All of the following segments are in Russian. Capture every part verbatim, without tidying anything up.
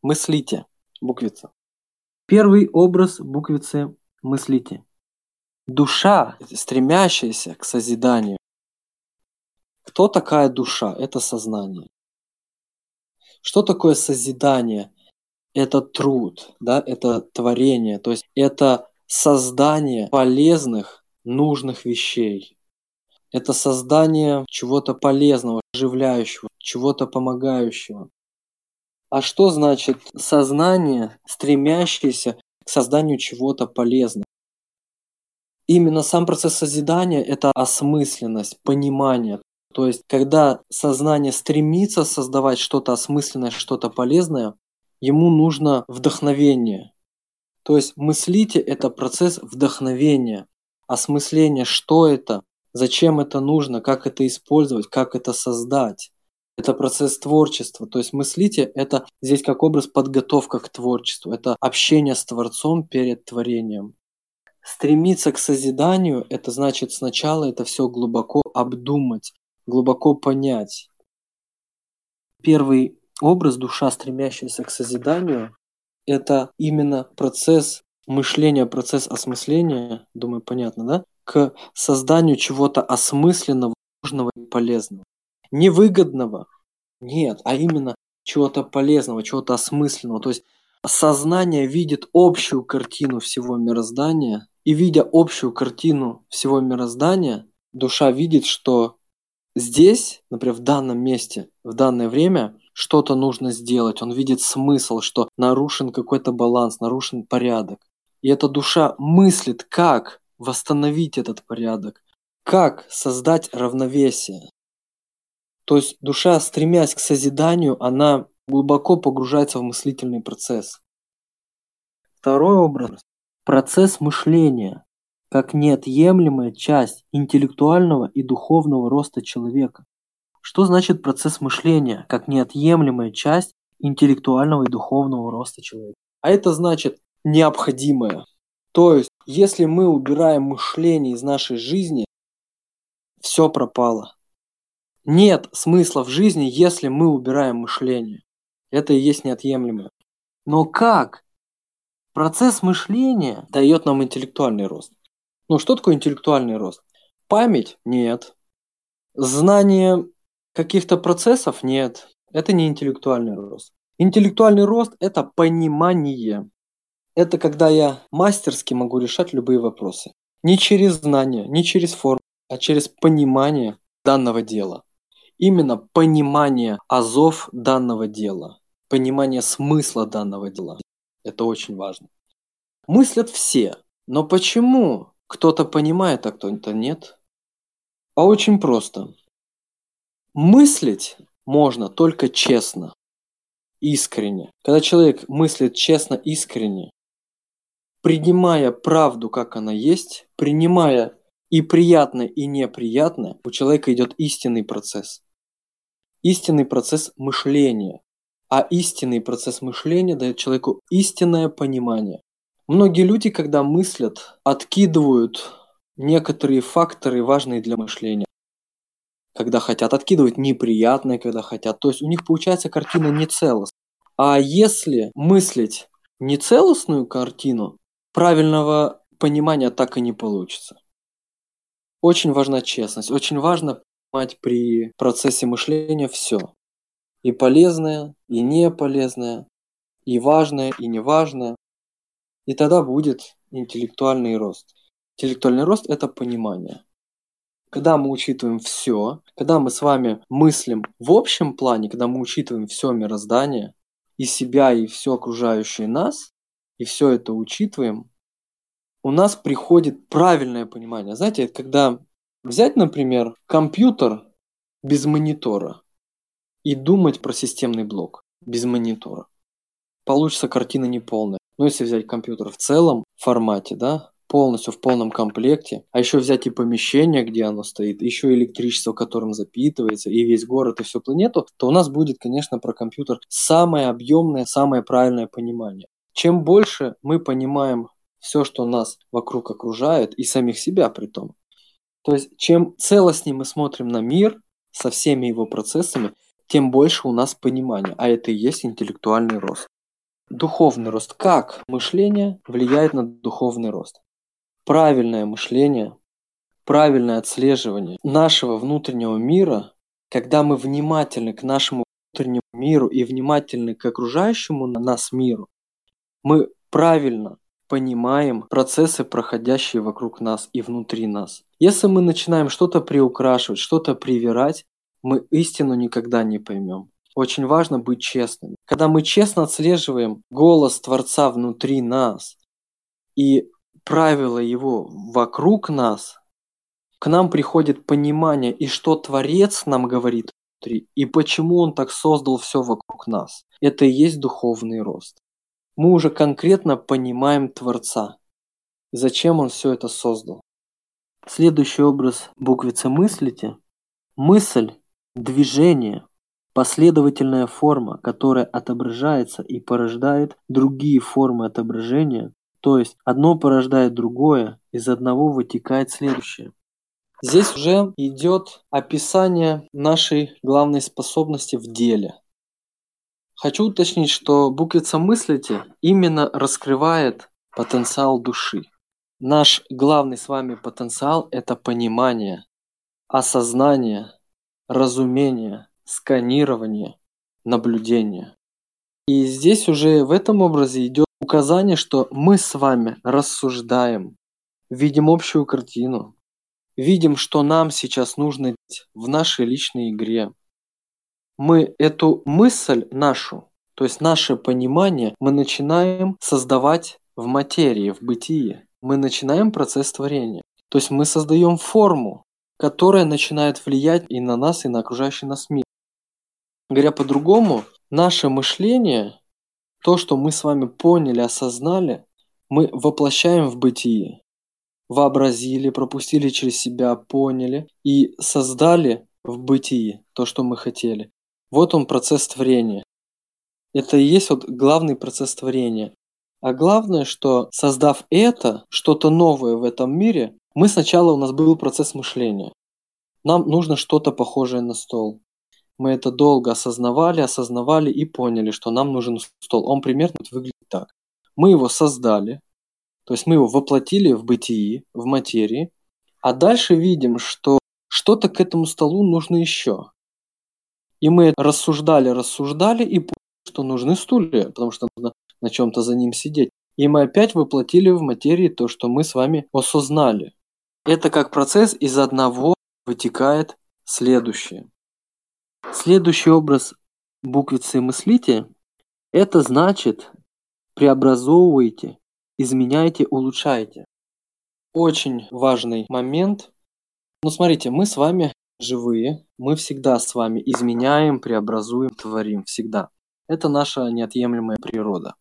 Мыслите. Буквица. Первый образ буквицы мыслите. Душа, стремящаяся к созиданию. Кто такая душа? Это сознание. Что такое созидание? Это труд, да, это творение, то есть это создание полезных, нужных вещей. Это создание чего-то полезного, оживляющего, чего-то помогающего. А что значит сознание, стремящееся к созданию чего-то полезного? Именно сам процесс созидания – это осмысленность, понимание. То есть, когда сознание стремится создавать что-то осмысленное, что-то полезное, ему нужно вдохновение. То есть, мыслите – это процесс вдохновения, осмысления, что это, зачем это нужно, как это использовать, как это создать. Это процесс творчества. То есть, мыслите – это здесь как образ подготовка к творчеству. Это общение с Творцом перед творением. Стремиться к созиданию – это значит сначала это все глубоко обдумать, глубоко понять. Первый образ, душа, стремящаяся к созиданию, это именно процесс мышления, процесс осмысления, думаю, понятно, да? К созданию чего-то осмысленного, нужного и полезного. Невыгодного, нет, а именно чего-то полезного, чего-то осмысленного. То есть сознание видит общую картину всего мироздания, и видя общую картину всего мироздания, душа видит, что здесь, например, в данном месте, в данное время что-то нужно сделать. Он видит смысл, что нарушен какой-то баланс, нарушен порядок. И эта душа мыслит, как восстановить этот порядок, как создать равновесие. То есть душа, стремясь к созиданию, она глубоко погружается в мыслительный процесс. Второй образ – процесс мышления, как неотъемлемая часть интеллектуального и духовного роста человека. Что значит процесс мышления, как неотъемлемая часть интеллектуального и духовного роста человека? А это значит необходимое. То есть, если мы убираем мышление из нашей жизни, все пропало. Нет смысла в жизни, если мы убираем мышление. Это и есть неотъемлемое. Но как? Процесс мышления дает нам интеллектуальный рост. Ну, что такое интеллектуальный рост? Память? Нет. Знание каких-то процессов? Нет. Это не интеллектуальный рост. Интеллектуальный рост – это понимание. Это когда я мастерски могу решать любые вопросы. Не через знания, не через форму, а через понимание данного дела. Именно понимание азов данного дела, понимание смысла данного дела. Это очень важно. Мыслят все, но почему кто-то понимает, а кто-то нет? А очень просто. Мыслить можно только честно, искренне. Когда человек мыслит честно, искренне, принимая правду, как она есть, принимая и приятное, и неприятное, у человека идет истинный процесс. Истинный процесс мышления. А истинный процесс мышления дает человеку истинное понимание. Многие люди, когда мыслят, откидывают некоторые факторы, важные для мышления. Когда хотят, откидывают неприятные, когда хотят. То есть у них получается картина нецелостная. А если мыслить нецелостную картину, правильного понимания так и не получится. Очень важна честность, очень важно понимать при процессе мышления все. И полезное, и неполезное, и важное, и неважное. И тогда будет интеллектуальный рост. Интеллектуальный рост – это понимание. Когда мы учитываем все, когда мы с вами мыслим в общем плане, когда мы учитываем все мироздание, и себя, и все окружающее нас, и все это учитываем, у нас приходит правильное понимание. Знаете, это когда взять, например, компьютер без монитора и думать про системный блок без монитора. Получится картина неполная. Но если взять компьютер в целом формате, да, полностью в полном комплекте, а еще взять и помещение, где оно стоит, еще электричество, которым запитывается, и весь город, и всю планету, то у нас будет, конечно, про компьютер самое объемное, самое правильное понимание. Чем больше мы понимаем все, что нас вокруг окружает, и самих себя при том, то есть чем целостнее мы смотрим на мир со всеми его процессами, тем больше у нас понимания, а это и есть интеллектуальный рост. Духовный рост. Как мышление влияет на духовный рост? Правильное мышление, правильное отслеживание нашего внутреннего мира, когда мы внимательны к нашему внутреннему миру и внимательны к окружающему нас миру, мы правильно понимаем процессы, проходящие вокруг нас и внутри нас. Если мы начинаем что-то приукрашивать, что-то привирать, мы истину никогда не поймем. Очень важно быть честным. Когда мы честно отслеживаем голос Творца внутри нас и правила его вокруг нас, к нам приходит понимание, и что Творец нам говорит внутри, и почему Он так создал все вокруг нас. Это и есть духовный рост. Мы уже конкретно понимаем Творца, зачем Он все это создал. Следующий образ буквицы «мыслите». Мысль, движение, последовательная форма, которая отображается и порождает другие формы отображения, то есть одно порождает другое, из одного вытекает следующее. Здесь уже идет описание нашей главной способности в деле. Хочу уточнить, что буквица «мыслите» именно раскрывает потенциал души. Наш главный с вами потенциал – это понимание, осознание, разумение, сканирование, наблюдение. И здесь уже в этом образе идет указание, что мы с вами рассуждаем, видим общую картину, видим, что нам сейчас нужно делать в нашей личной игре. Мы эту мысль нашу, то есть наше понимание, мы начинаем создавать в материи, в бытии. Мы начинаем процесс творения. То есть мы создаем форму, которая начинает влиять и на нас, и на окружающий нас мир. Говоря по-другому, наше мышление, то, что мы с вами поняли, осознали, мы воплощаем в бытие. Вообразили, пропустили через себя, поняли и создали в бытии то, что мы хотели. Вот он процесс творения. Это и есть вот главный процесс творения. А главное, что создав это, что-то новое в этом мире, мы сначала у нас был процесс мышления. Нам нужно что-то похожее на стол. Мы это долго осознавали, осознавали и поняли, что нам нужен стол. Он примерно выглядит так. Мы его создали, то есть мы его воплотили в бытии, в материи, а дальше видим, что что-то к этому столу нужно еще. И мы рассуждали, рассуждали и поняли, что нужны стулья, потому что нужно на чем-то за ним сидеть. И мы опять воплотили в материи то, что мы с вами осознали. Это как процесс, из одного вытекает следующее. Следующий образ буквицы «мыслите» – это значит преобразовывайте, изменяйте, улучшайте. Очень важный момент. Ну, смотрите, мы с вами живые, мы всегда с вами изменяем, преобразуем, творим, всегда. Это наша неотъемлемая природа.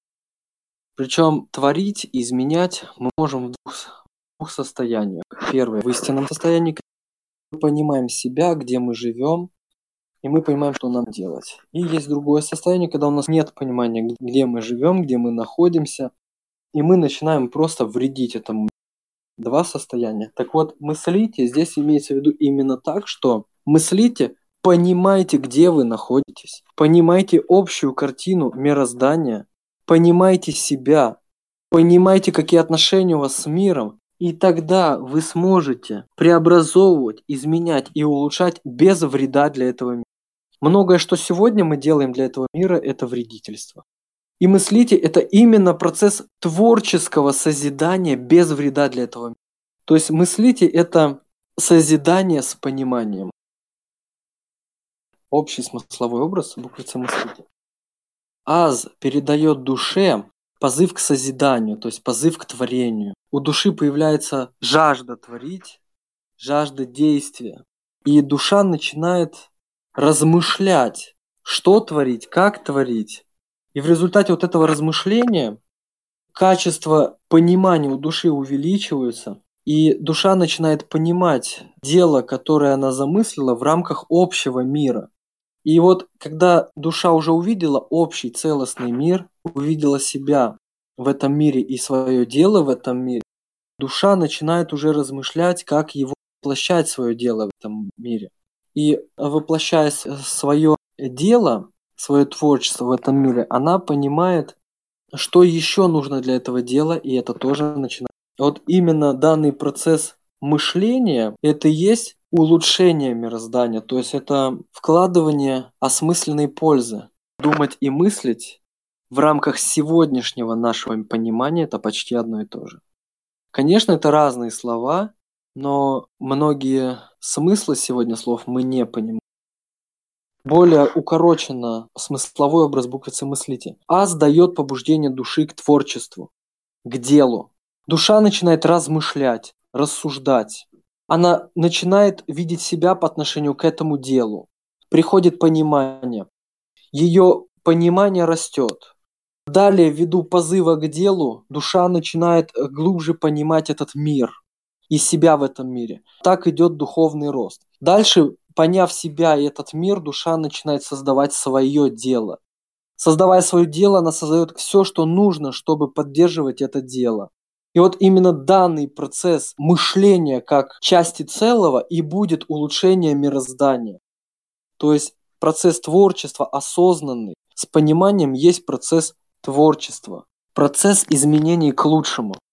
Причем творить, изменять мы можем в двух, в двух состояниях. Первое, в истинном состоянии, мы понимаем себя, где мы живем, и мы понимаем, что нам делать. И есть другое состояние, когда у нас нет понимания, где мы живем, где мы находимся, и мы начинаем просто вредить этому. Два состояния. Так вот, мыслите, здесь имеется в виду именно так, что мыслите, понимайте, где вы находитесь, понимайте общую картину мироздания, понимайте себя, понимайте, какие отношения у вас с миром, и тогда вы сможете преобразовывать, изменять и улучшать без вреда для этого мира. Многое, что сегодня мы делаем для этого мира, это вредительство. И мыслите, это именно процесс творческого созидания без вреда для этого мира. То есть мыслите, это созидание с пониманием. Общий смысловой образ буквицы мыслите. Аз передает душе позыв к созиданию, то есть позыв к творению. У души появляется жажда творить, жажда действия. И душа начинает размышлять, что творить, как творить. И в результате вот этого размышления качество понимания у души увеличивается, и душа начинает понимать дело, которое она замыслила в рамках общего мира. И вот когда душа уже увидела общий целостный мир, увидела себя в этом мире и свое дело в этом мире, душа начинает уже размышлять, как его воплощать свое дело в этом мире. И воплощая свое дело, свое творчество в этом мире, она понимает что еще нужно для этого дела, и это тоже начинает. Вот именно данный процесс мышления – это и есть улучшение мироздания, то есть это вкладывание осмысленной пользы. Думать и мыслить в рамках сегодняшнего нашего понимания – это почти одно и то же. Конечно, это разные слова, но многие смыслы сегодня слов мы не понимаем. Более укороченно смысловой образ буквицы мыслите. Аз дает побуждение души к творчеству, к делу. Душа начинает размышлять, рассуждать. Она начинает видеть себя по отношению к этому делу. Приходит понимание. Ее понимание растет. Далее, ввиду позыва к делу, душа начинает глубже понимать этот мир и себя в этом мире. Так идет духовный рост. Дальше, поняв себя и этот мир, душа начинает создавать свое дело. Создавая свое дело, она создает все, что нужно, чтобы поддерживать это дело. И вот именно данный процесс мышления как части целого и будет улучшение мироздания. То есть процесс творчества осознанный, с пониманием есть процесс творчества, процесс изменений к лучшему.